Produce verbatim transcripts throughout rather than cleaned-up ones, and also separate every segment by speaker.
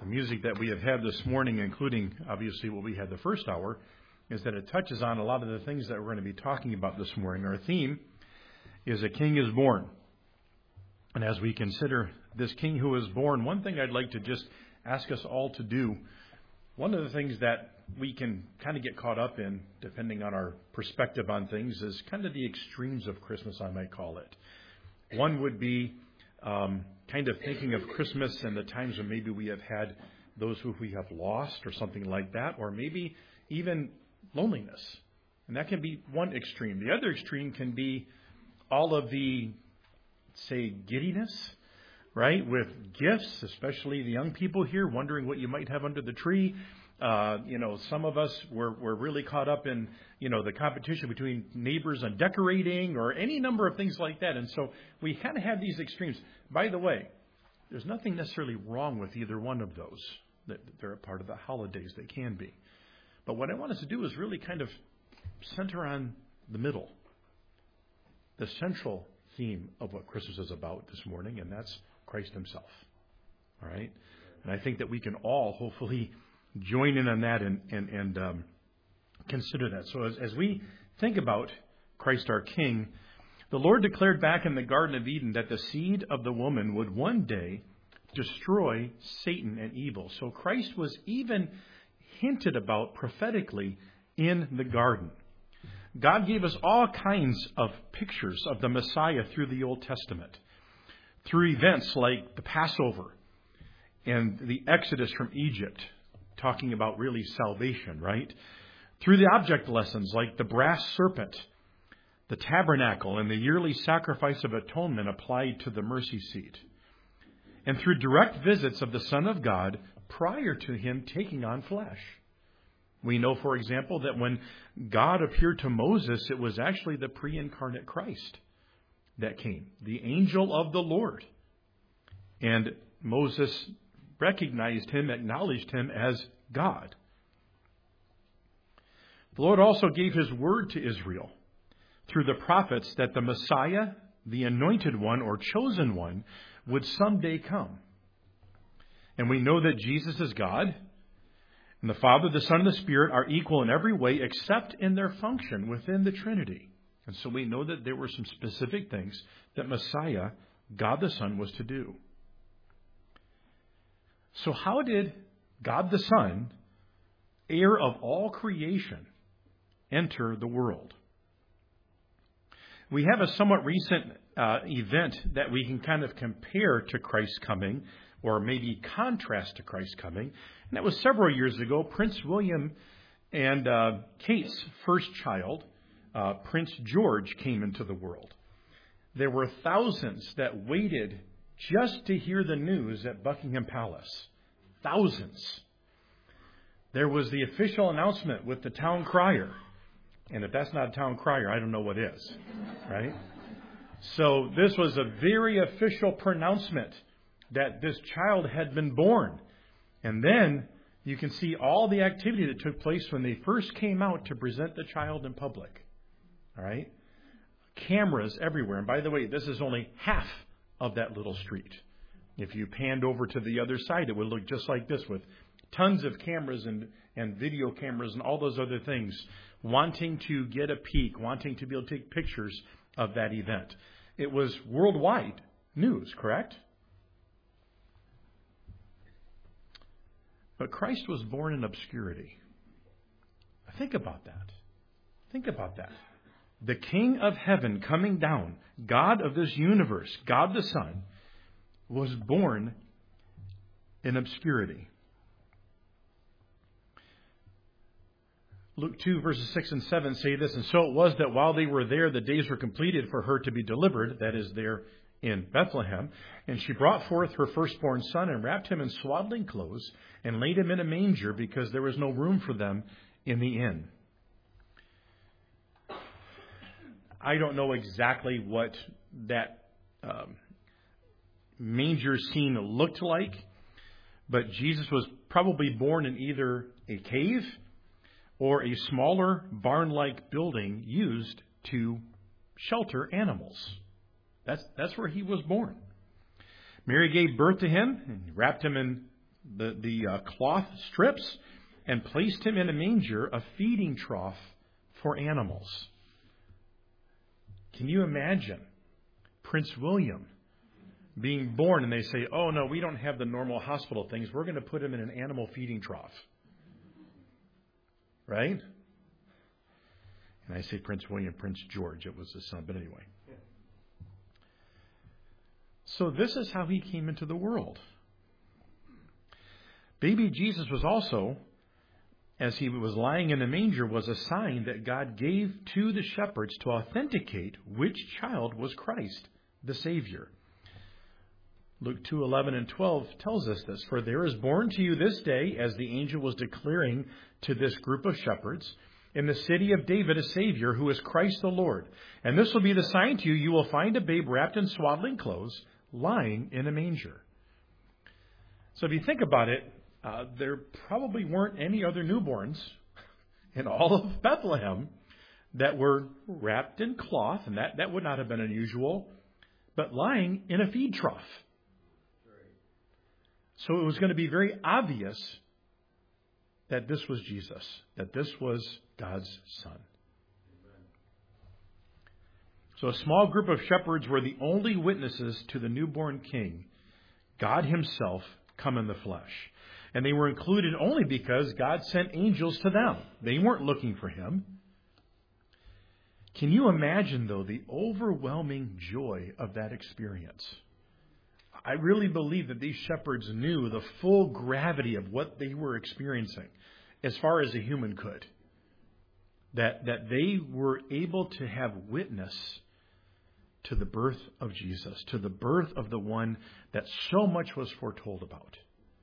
Speaker 1: the music that we have had this morning, including obviously what we had the first hour, is that it touches on a lot of the things that we're going to be talking about this morning. Our theme is A King is Born. And as we consider this King who is born, one thing I'd like to just ask us all to do, one of the things that we can kind of get caught up in, depending on our perspective on things, is kind of the extremes of Christmas, I might call it. One would be um, kind of thinking of Christmas and the times when maybe we have had those who we have lost or something like that, or maybe even loneliness. And that can be one extreme. The other extreme can be all of the, say, giddiness, right, with gifts, especially the young people here, wondering what you might have under the tree. Uh, you know, some of us were, were really caught up in, you know, the competition between neighbors on decorating or any number of things like that. And so we kind of have these extremes. By the way, there's nothing necessarily wrong with either one of those. That they're a part of the holidays. They can be. But what I want us to do is really kind of center on the middle, the central theme of what Christmas is about this morning, and that's Christ himself. All right? And I think that we can all hopefully join in on that and, and, and um, consider that. So as, as we think about Christ our King, the Lord declared back in the Garden of Eden that the seed of the woman would one day destroy Satan and evil. So Christ was even hinted about prophetically in the garden. God gave us all kinds of pictures of the Messiah through the Old Testament, through events like the Passover and the Exodus from Egypt, talking about really salvation, right? Through the object lessons like the brass serpent, the tabernacle, and the yearly sacrifice of atonement applied to the mercy seat. And through direct visits of the Son of God prior to him taking on flesh. We know, for example, that when God appeared to Moses, it was actually the pre-incarnate Christ that came, the angel of the Lord. And Moses recognized him, acknowledged him as God. The Lord also gave his word to Israel through the prophets that the Messiah, the anointed one or chosen one, would someday come. And we know that Jesus is God, and the Father, the Son, and the Spirit are equal in every way except in their function within the Trinity. And so we know that there were some specific things that Messiah, God the Son, was to do. So how did God the Son, heir of all creation, enter the world? We have a somewhat recent uh, event that we can kind of compare to Christ's coming, or maybe contrast to Christ's coming. And that was several years ago. Prince William and uh, Kate's first child, uh, Prince George, came into the world. There were thousands that waited just to hear the news at Buckingham Palace. Thousands. There was the official announcement with the town crier. And if that's not a town crier, I don't know what is. Right? So this was a very official pronouncement that this child had been born. And then you can see all the activity that took place when they first came out to present the child in public. All right? Cameras everywhere. And by the way, this is only half of that little street. If you panned over to the other side, it would look just like this, with tons of cameras and, and video cameras and all those other things, wanting to get a peek, wanting to be able to take pictures of that event. It was worldwide news, correct? But Christ was born in obscurity. Think about that. Think about that. The King of heaven coming down, God of this universe, God the Son, was born in obscurity. Luke two, verses six and seven say this, and so it was that while they were there, the days were completed for her to be delivered, that is, there in Bethlehem. And she brought forth her firstborn son and wrapped him in swaddling clothes and laid him in a manger because there was no room for them in the inn. I don't know exactly what that um, manger scene looked like, but Jesus was probably born in either a cave or a smaller barn-like building used to shelter animals. That's, that's where he was born. Mary gave birth to him and wrapped him in the, the uh, cloth strips and placed him in a manger, a feeding trough for animals. Can you imagine Prince William being born and they say, oh no, we don't have the normal hospital things. We're going to put him in an animal feeding trough. Right? And I say Prince William, Prince George. It was his son, but anyway. So this is how he came into the world. Baby Jesus was also, as he was lying in the manger, was a sign that God gave to the shepherds to authenticate which child was Christ, the Savior. Luke two eleven and twelve tells us this. For there is born to you this day, as the angel was declaring to this group of shepherds, in the city of David a Savior, who is Christ the Lord. And this will be the sign to you. You will find a babe wrapped in swaddling clothes, lying in a manger. So if you think about it, uh, there probably weren't any other newborns in all of Bethlehem that were wrapped in cloth, and that, that would not have been unusual, but lying in a feed trough. So it was going to be very obvious that this was Jesus, that this was God's Son. So a small group of shepherds were the only witnesses to the newborn King, God Himself come in the flesh. And they were included only because God sent angels to them. They weren't looking for Him. Can you imagine, though, the overwhelming joy of that experience? I really believe that these shepherds knew the full gravity of what they were experiencing as far as a human could. That, that they were able to have witness to the birth of Jesus, to the birth of the one that so much was foretold about.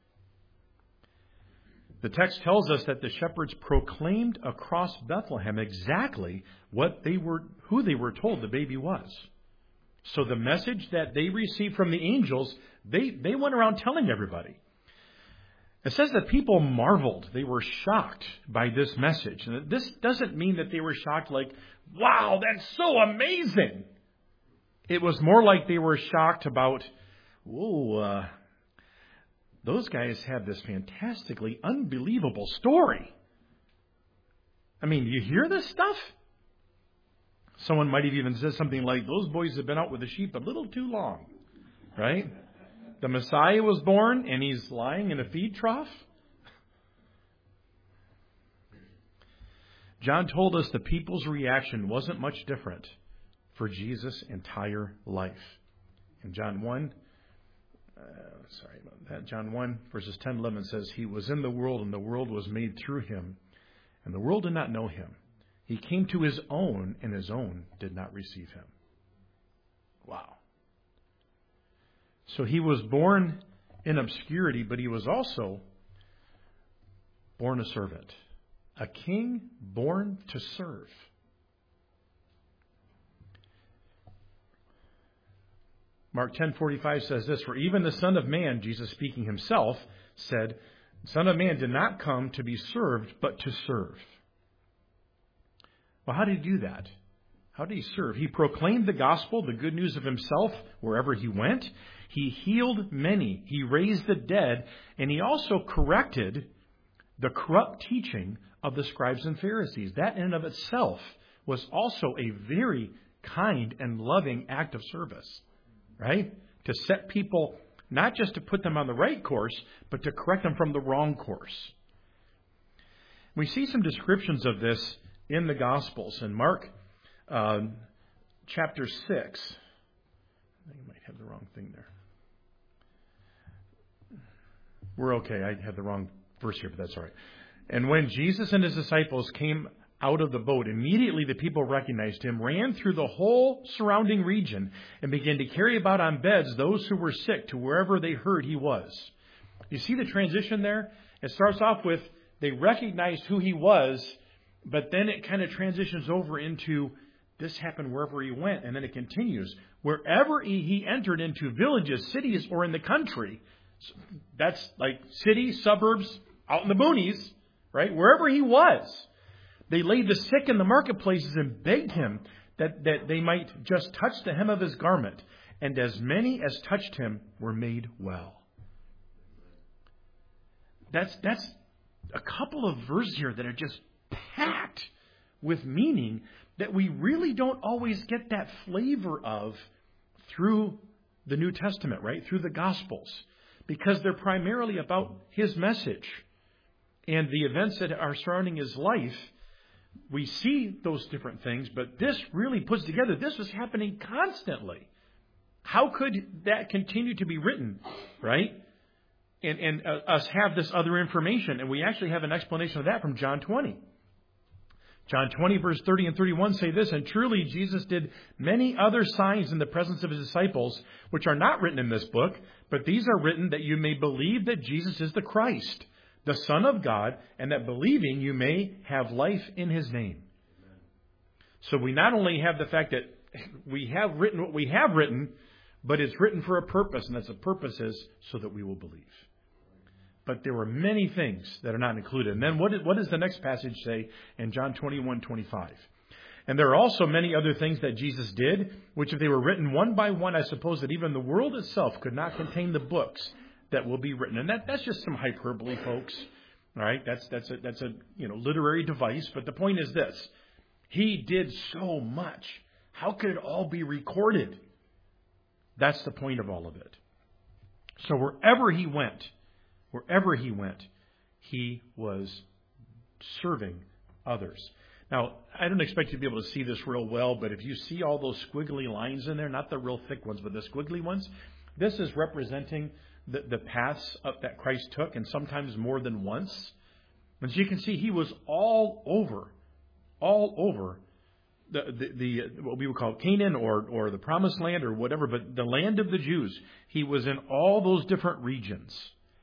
Speaker 1: The text tells us that the shepherds proclaimed across Bethlehem exactly what they were, who they were told the baby was. So the message that they received from the angels, they, they went around telling everybody. It says that people marveled. They were shocked by this message. And this doesn't mean that they were shocked like, wow, that's so amazing. It was more like they were shocked about, whoa, uh, those guys have this fantastically unbelievable story. I mean, you hear this stuff? Someone might have even said something like, those boys have been out with the sheep a little too long, right? The Messiah was born and he's lying in a feed trough. John told us the people's reaction wasn't much different for Jesus' entire life. In John one, uh, sorry about that, John one, verses ten and eleven says, He was in the world and the world was made through Him, and the world did not know Him. He came to His own, and His own did not receive Him. Wow. So He was born in obscurity, but He was also born a servant. A king born to serve. Mark ten forty-five says this, For even the Son of Man, Jesus speaking Himself, said, Son of Man did not come to be served, but to serve. Well, how did He do that? How did He serve? He proclaimed the gospel, the good news of Himself, wherever He went. He healed many. He raised the dead. And He also corrected the corrupt teaching of the scribes and Pharisees. That in and of itself was also a very kind and loving act of service, right? To set people, not just to put them on the right course, but to correct them from the wrong course. We see some descriptions of this in the Gospels. In Mark uh, chapter six, I think I might have the wrong thing there. We're okay. I had the wrong verse here, but that's all right. And when Jesus and His disciples came out of the boat, immediately the people recognized Him, ran through the whole surrounding region, and began to carry about on beds those who were sick to wherever they heard He was. You see the transition there? It starts off with they recognized who He was, but then it kind of transitions over into this happened wherever He went. And then it continues. Wherever he, he entered into villages, cities, or in the country, that's like cities, suburbs, out in the boonies, right? Wherever He was, they laid the sick in the marketplaces and begged Him that, that they might just touch the hem of His garment. And as many as touched Him were made well. That's, that's a couple of verses here that are just packed with meaning that we really don't always get that flavor of through the New Testament, right? Through the Gospels. Because they're primarily about His message. And the events that are surrounding His life, we see those different things, but this really puts together, this was happening constantly. How could that continue to be written, right? And, and uh, us have this other information. And we actually have an explanation of that from John twenty. John twenty, verse thirty and thirty-one say this, "And truly Jesus did many other signs in the presence of His disciples, which are not written in this book, but these are written that you may believe that Jesus is the Christ, the Son of God, and that believing you may have life in His name." So we not only have the fact that we have written what we have written, but it's written for a purpose, and that's the purpose is so that we will believe. But there were many things that are not included. And then what, what does the next passage say in John twenty-one twenty-five? "And there are also many other things that Jesus did, which if they were written one by one, I suppose that even the world itself could not contain the books that will be written." And that, that's just some hyperbole, folks. All right, that's that's a that's a you know literary device. But the point is this: He did so much. How could it all be recorded? That's the point of all of it. So wherever He went, wherever He went, He was serving others. Now, I don't expect you to be able to see this real well, but if you see all those squiggly lines in there, not the real thick ones, but the squiggly ones, this is representing the, the paths up that Christ took, and sometimes more than once. And as you can see, He was all over, all over the, the, the what we would call Canaan or, or the Promised Land or whatever, but the land of the Jews. He was in all those different regions.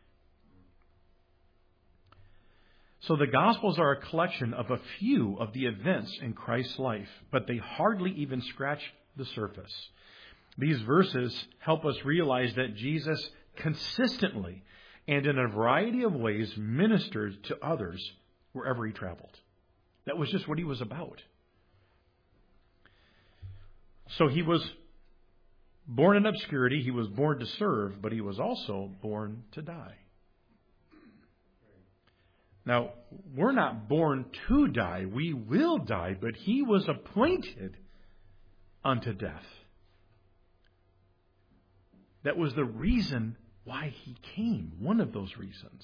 Speaker 1: So the Gospels are a collection of a few of the events in Christ's life, but they hardly even scratch the surface. These verses help us realize that Jesus consistently and in a variety of ways ministered to others wherever He traveled. That was just what He was about. So He was born in obscurity, He was born to serve, but He was also born to die. Now, we're not born to die. We will die, but He was appointed unto death. That was the reason why He came, one of those reasons.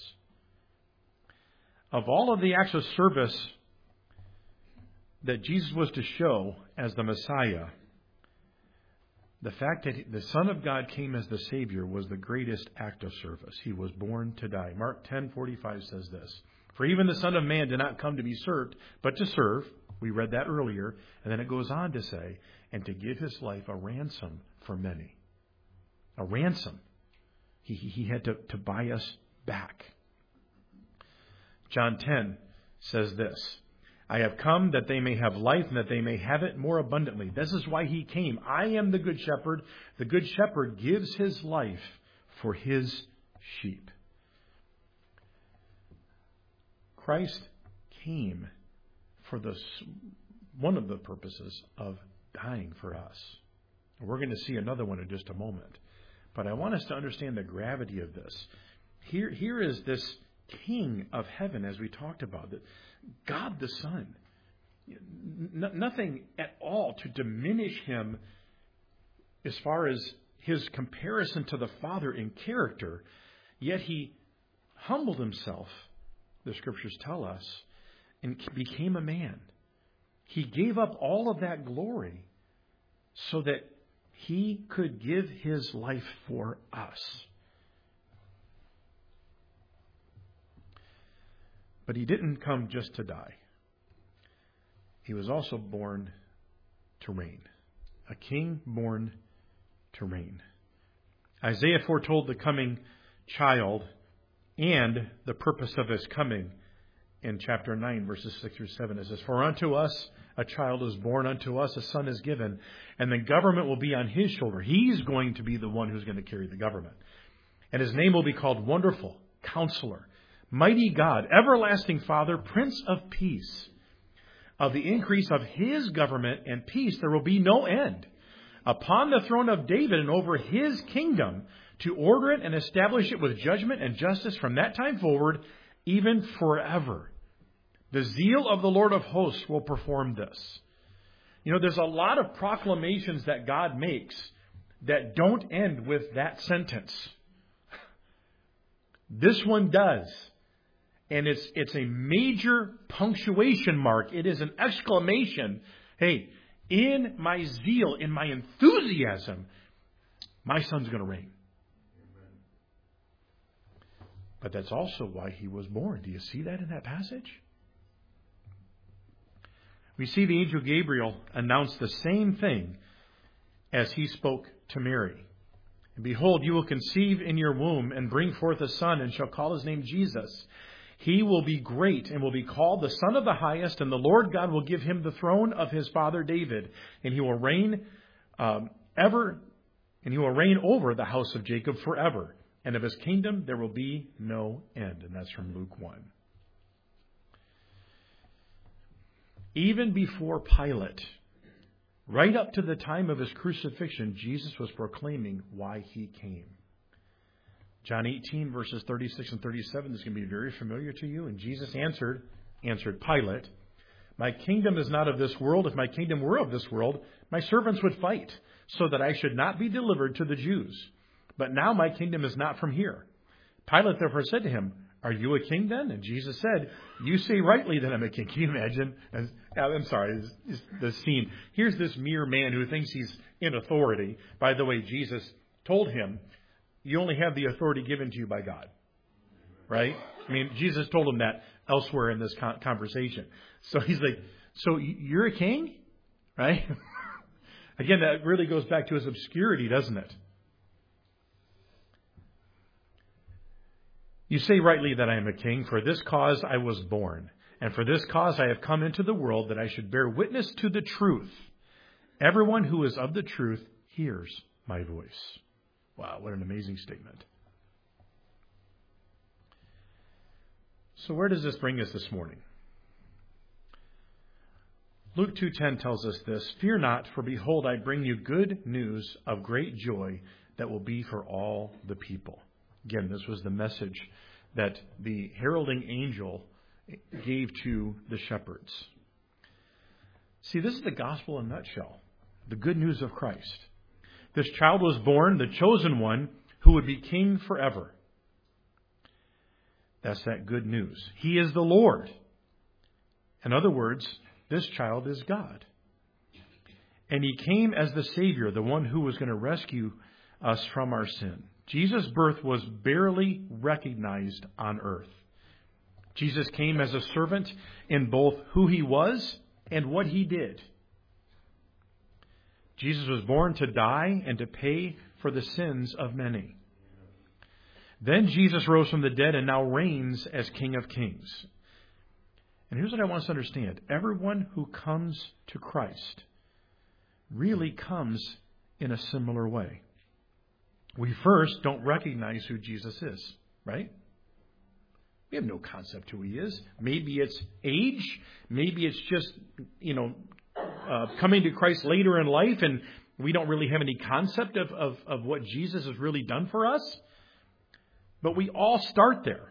Speaker 1: Of all of the acts of service that Jesus was to show as the Messiah, the fact that the Son of God came as the Savior was the greatest act of service. He was born to die. Mark ten forty-five says this: "For even the Son of Man did not come to be served, but to serve." We read that earlier. And then it goes on to say, "and to give His life a ransom for many." A ransom. He, he had to, to buy us back. John ten says this: "I have come that they may have life and that they may have it more abundantly." This is why He came. I am the good shepherd. The good shepherd gives his life for his sheep. Christ came for the, one of the purposes of dying for us. We're going to see another one in just a moment. But I want us to understand the gravity of this. Here, here is this King of heaven, as we talked about, that God the Son. N- nothing at all to diminish Him as far as His comparison to the Father in character. Yet He humbled Himself, the Scriptures tell us, and became a man. He gave up all of that glory so that He could give His life for us. But He didn't come just to die. He was also born to reign. A king born to reign. Isaiah foretold the coming child and the purpose of His coming in chapter nine, verses six through seven. It says, "For unto us a child is born, unto us a son is given, and the government will be on His shoulder." He's going to be the one who's going to carry the government. "And His name will be called Wonderful, Counselor, Mighty God, Everlasting Father, Prince of Peace. Of the increase of His government and peace there will be no end, upon the throne of David and over His kingdom, to order it and establish it with judgment and justice from that time forward, even forever. The zeal of the Lord of hosts will perform this. You know, there's a lot of proclamations that God makes that don't end with that sentence. This one does. And it's it's a major punctuation mark. It is an exclamation. Hey, in my zeal, in my enthusiasm, my son's going to reign. But that's also why he was born. Do you see that in that passage? We see the angel Gabriel announce the same thing as he spoke to Mary. And behold, you will conceive in your womb and bring forth a son and shall call his name Jesus. He will be great and will be called the Son of the Highest, and the Lord God will give him the throne of his father David, and he will reign um, ever, and he will reign over the house of Jacob forever. And of his kingdom there will be no end. And that's from Luke one. Even before Pilate, right up to the time of his crucifixion, Jesus was proclaiming why he came. John eighteen, verses thirty-six and thirty-seven, this is going to be very familiar to you. And Jesus answered, answered Pilate, my kingdom is not of this world. If my kingdom were of this world, my servants would fight, so that I should not be delivered to the Jews. But now my kingdom is not from here. Pilate therefore said to him, are you a king then? And Jesus said, you say rightly that I'm a king. Can you imagine? I'm sorry, the scene. Here's this mere man who thinks he's in authority. By the way, Jesus told him, you only have the authority given to you by God. Right? I mean, Jesus told him that elsewhere in this conversation. So he's like, so you're a king? Right? Again, that really goes back to his obscurity, doesn't it? You say rightly that I am a king. For this cause I was born, and for this cause I have come into the world, that I should bear witness to the truth. Everyone who is of the truth hears my voice. Wow, what an amazing statement. So where does this bring us this morning? Luke two ten tells us this, fear not, for behold, I bring you good news of great joy that will be for all the people. Again, this was the message that the heralding angel gave to the shepherds. See, this is the gospel in a nutshell. The good news of Christ. This child was born, the chosen one, who would be king forever. That's that good news. He is the Lord. In other words, this child is God. And he came as the Savior, the one who was going to rescue us from our sin. Jesus' birth was barely recognized on earth. Jesus came as a servant in both who he was and what he did. Jesus was born to die and to pay for the sins of many. Then Jesus rose from the dead and now reigns as King of Kings. And here's what I want us to understand. Everyone who comes to Christ really comes in a similar way. We first don't recognize who Jesus is, right? We have no concept who he is. Maybe it's age. Maybe it's just, you know, uh, coming to Christ later in life and we don't really have any concept of, of, of what Jesus has really done for us. But we all start there.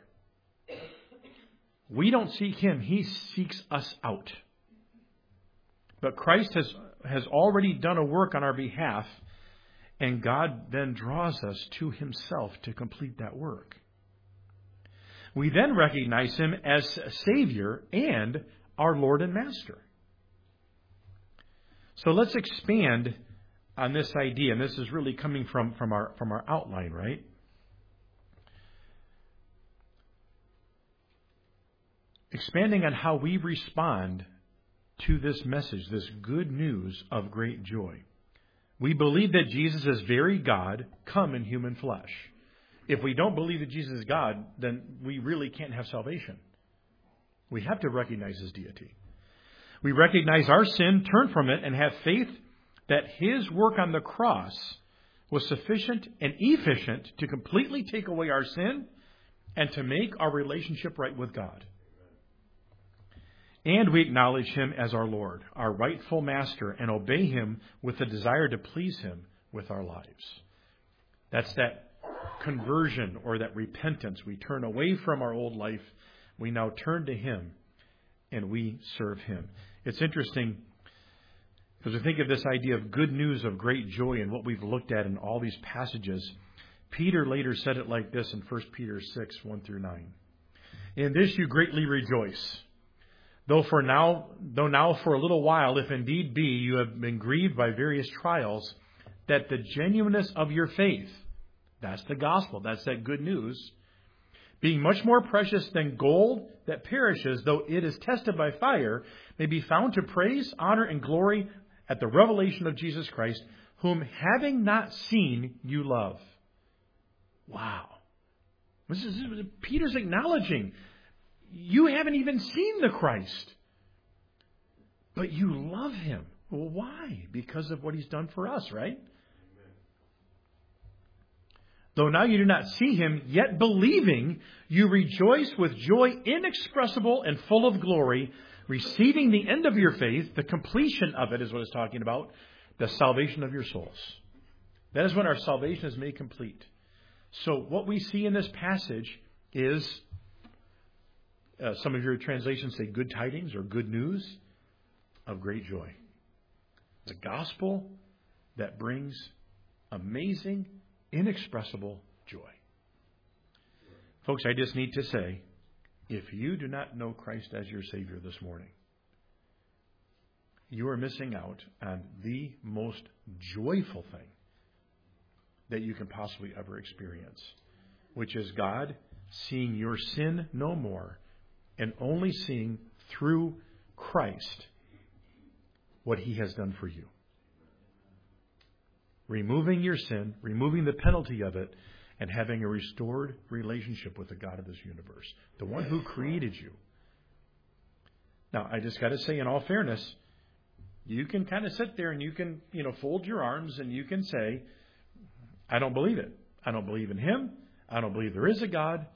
Speaker 1: We don't seek him. He seeks us out. But Christ has, has already done a work on our behalf. And God then draws us to himself to complete that work. We then recognize him as Savior and our Lord and Master. So let's expand on this idea. And this is really coming from, from, our, from our outline, right? Expanding on how we respond to this message, this good news of great joy. We believe that Jesus is very God, come in human flesh. If we don't believe that Jesus is God, then we really can't have salvation. We have to recognize his deity. We recognize our sin, turn from it, and have faith that his work on the cross was sufficient and efficient to completely take away our sin and to make our relationship right with God. And we acknowledge him as our Lord, our rightful master, and obey him with the desire to please him with our lives. That's that conversion or that repentance. We turn away from our old life. We now turn to Him and we serve Him. It's interesting because we think of this idea of good news of great joy and what we've looked at in all these passages. Peter later said it like this in First Peter six, one through nine. In this you greatly rejoice, though for now, though now for a little while, if indeed be, you have been grieved by various trials, that the genuineness of your faith, that's the gospel, that's that good news, being much more precious than gold that perishes, though it is tested by fire, may be found to praise, honor, and glory at the revelation of Jesus Christ, whom having not seen, you love. Wow. This is, Peter's acknowledging, you haven't even seen the Christ, but you love Him. Well, why? Because of what He's done for us, right? Though now you do not see Him, yet believing, you rejoice with joy inexpressible and full of glory, receiving the end of your faith, the completion of it is what it's talking about, the salvation of your souls. That is when our salvation is made complete. So what we see in this passage is, uh, some of your translations say good tidings or good news of great joy. The gospel that brings amazing, inexpressible joy. Folks, I just need to say, if you do not know Christ as your Savior this morning, you are missing out on the most joyful thing that you can possibly ever experience, which is God seeing your sin no more and only seeing through Christ what He has done for you. Removing your sin, removing the penalty of it, and having a restored relationship with the God of this universe, the one who created you. Now, I just got to say, in all fairness, you can kind of sit there and you can, you know, fold your arms and you can say, I don't believe it. I don't believe in Him. I don't believe there is a God.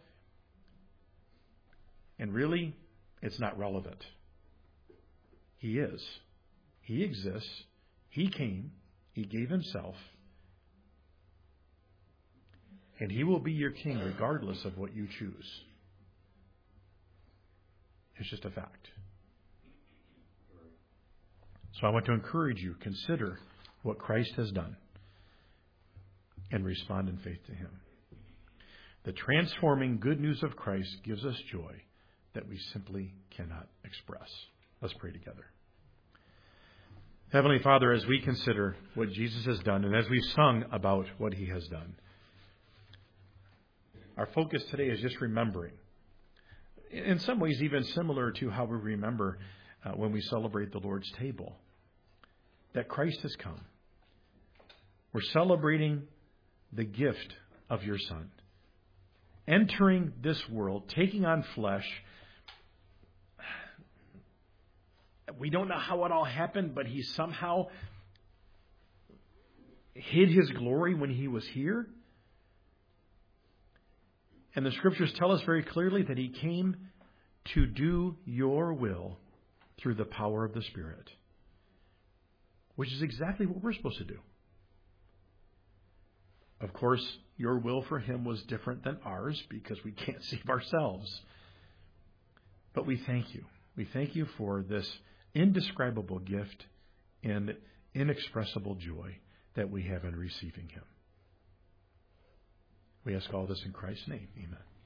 Speaker 1: And really, it's not relevant. He is. He exists. He came. He gave Himself. And He will be your king regardless of what you choose. It's just a fact. So I want to encourage you, consider what Christ has done and respond in faith to Him. The transforming good news of Christ gives us joy that we simply cannot express. Let's pray together. Heavenly Father, as we consider what Jesus has done and as we sung about what He has done, our focus today is just remembering. In some ways, even similar to how we remember uh, when we celebrate the Lord's table, that Christ has come. We're celebrating the gift of your Son, entering this world, taking on flesh. We don't know how it all happened, but He somehow hid His glory when He was here. And the Scriptures tell us very clearly that He came to do your will through the power of the Spirit, which is exactly what we're supposed to do. Of course, your will for Him was different than ours because we can't save ourselves. But we thank you. We thank you for this indescribable gift and inexpressible joy that we have in receiving Him. We ask all this in Christ's name. Amen.